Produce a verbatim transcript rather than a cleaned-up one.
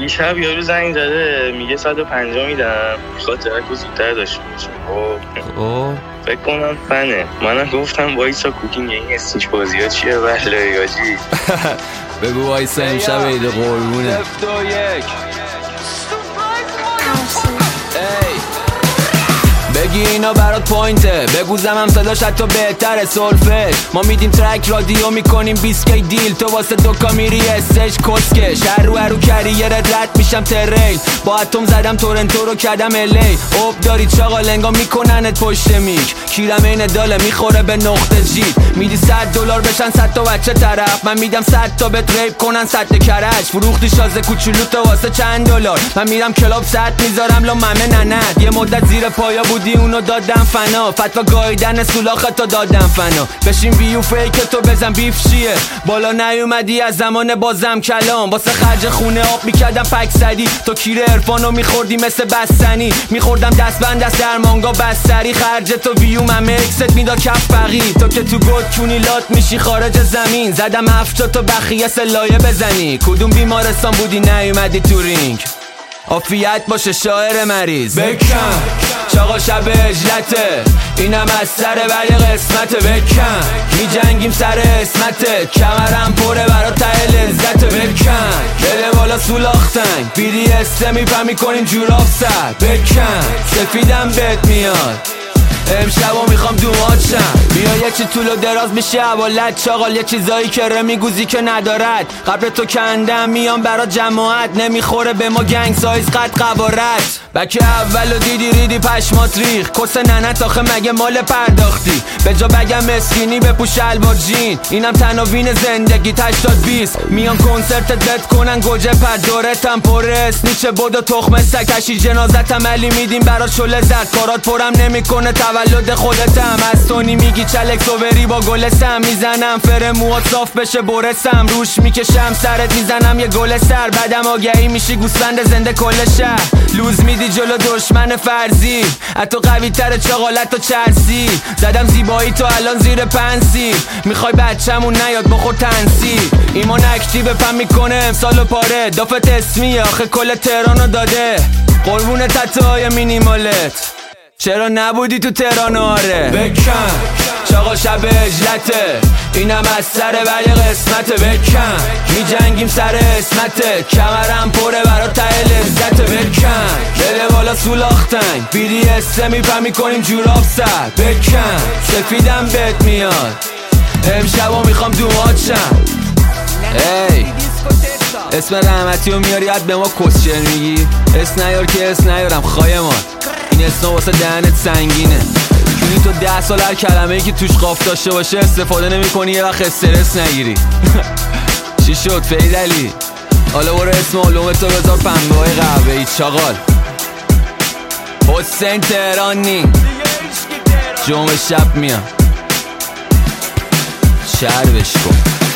دیشب یارو زنگ زده میگه صد و پنجاه میدم، میخواد ترک زودتر داشته باشه. خب فکر کنم فنه. منم گفتم وایسا کوکینگ این استیچ بازی ها چیه بله یاجی. بگو وایسا امشب عید قربونه. بگی اینا برات پوینته، بگو زمم صداش حتی بهتره سولفش. ما میدیم ترک رادیو میکنیم بیست کی دیل، تو واسه دوکا میری استش کسکش. هر رو هر رو کریرت رد میشم تریل، با اتم زدم تورنتو رو کردم الی. اوب داری چاقال انگا میکننت پشت میک، کیرم این داله میخوره به نقطه جید. میدی صد دلار بشن صد تا بچه طرف، من میدم صد تا بهت ریپ کنن صد کرج. فروختی شازه کوچولو تو واسه چند دلار، من میرم کلاب صد میذارم لا ممه ننت. یه مدت زیر پایا بودی اونو دادم فنا، فتوا گایدن سولاخت تو دادم فنا. بشین ویو فیک تو بزن بیف چیه، بالا نیومدی از زمان بازم کلام. واسه خرج خونه آب میکردم پک زدی، تو کیر عرفانو میخوردی مثل بستنی. میخوردم دست بند دست درمانگا بستری، خرج تو ویو ممه اکست میداد کف بقی. تو که تو گود کونی لات میشی خارج زمین، زدم هفت تا بخیه سلایه بزنی. کدوم بیمارستان بودی نیومدی تو رینگ، عافیت باشه شاعر مریض. بکن چاقا شب اجلته، اینم از سره ولی قسمته. بکن میجنگیم سر اسمته، کمرم پره برا ته لذته. بکن بده بالا سولاختنگ، بیدی استه میپم میکنیم جوراب سر. بکن سفیدم بهت میاد امشبا میخوام دومات شم. بیا یه چی طول و دراز میشه حوالت چاقال، یه چیزایی که رمیگوزی که ندارد. قبل تو کندم میام برا جماعت، نمیخوره به ما گنگ سایز قد قوارت. بکه اولو دیدی ریدی پشمات ریخ، کس ننت آخه مگه مال پرداختی. به جا بگم مسکینی بپوش الوار جین، اینم تناوین زندگی هشتاد بیست. میان کنسرت دت کنن گوجه پر دورتم پرس نیچه بودو تخم سکشی. جنازتم علی میدیم برا شله زد، کارات پرم نمیکنه تولد خودتم. از تونی میگی چلک سوبری با گلستم، میزنم فر موات صاف بشه برسم. روش میکشم سرت میزنم یه گل سر، بعدم آگهی میشی گوسفند زنده کل شهر. لوز میدی جلو دشمن فرضی، حتی قوی تر چاقالت و چرسی. زدم زیبایی تو الان زیر پنسی، میخوای بچمون نیاد بخور تنسی. ایمان اکتیو پم میکنه امسالو پاره، دافت اسمیه آخه کل تهرانو داده. قربون تتوهای مینیمالت، چرا نبودی تو تهران آره. بکن چاقا شب اجلته، اینم از سره ولی قسمته. بکن میجنگیم سر اسمته، کمرم پره برا ته لذته. بکن بده بالا سولاختنگ، بیدی استه میپم میکنیم جوراب سر. بکن سفیدم بهت میاد امشبا میخوام دومات شم. ای اسم رحمتی رو میاری عد به ما کسچر میگی. اس نیار که اس نیارم خایمان، این اسنا واسه دهنت سنگینه. چونی تو ده سال هر کلمه ای که توش قاف داشته باشه استفاده نمی کنی، یه وقت استرس نگیری. چی شد فیدلی؟ حالا برو اسم علوم تو بذار پنبه های قهوه ای چاقال. حسین تهرانی جمعه شب میام، شربش کن.